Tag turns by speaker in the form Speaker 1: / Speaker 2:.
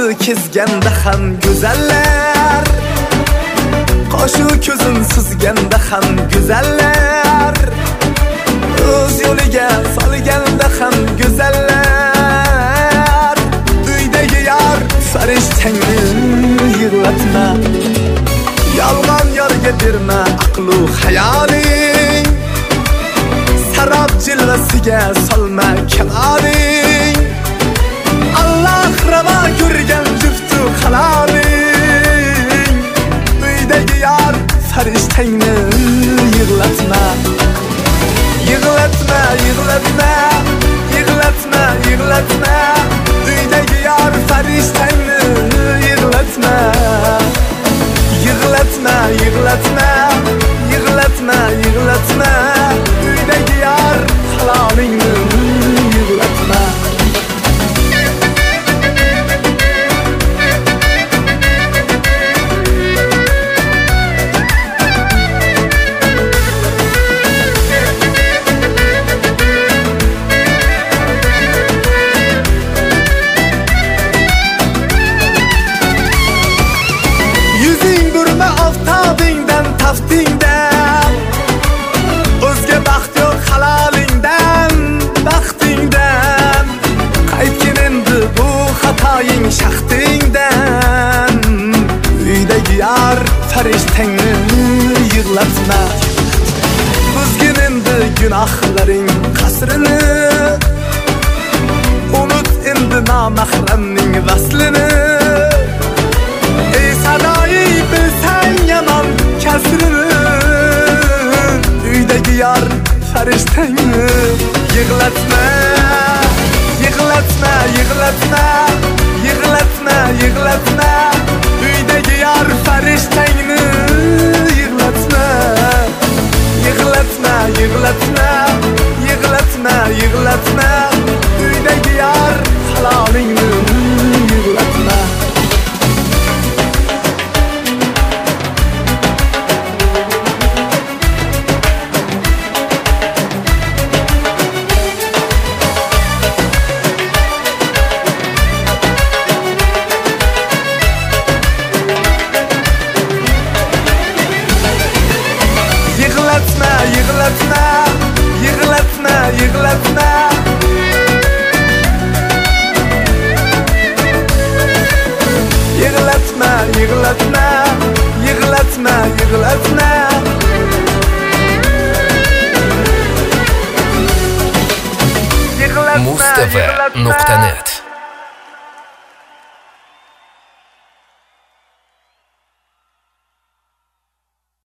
Speaker 1: kezganda ham go'zallar, qoshu ko'zin suzganda ham go'zallar, o'z yo'liga solganda ham go'zallar. Uydagi yar farishtangni yig'latma, yolg'on yorga berma aqlu hayoling, sarab jilvasiga solma kaloling. Allah ravo ko'rgan juftu haloling, uydagi yar farishtangni yig'latma, yig'latma, yig'latma, yig'latma, yig'latma, uydagi yar farishtangni yig'latma, yig'latma, yig'latma, yig'latma, yig'latma, uydagi yar halolingni yig'latma. Taftingdan o'zga baxt yo'q halolingdan, baxtingdan. Qaytgin endi bu xatoying shaxtingdan, uydagi yar farishtangni yig'latma, buzgin endi gunohlaring qasrini, unut endi nomahramning vaslini. Ey sadoyi bilsang yomon kasrini, uydagi yar farishtangni yig'latma, yig'latma, yig'latma, yig'latma, yig'latma, uydagi yar farishtangni yig'latma, yig'latma, yig'latma, yig'latma, yig'latma, uydagi yar halolingni yig'latma. Yig'latma, yig'latma, yig'latma, yig'latma, yig'latma, yig'latma, yig'latma, yig'latma.
Speaker 2: Mustv.net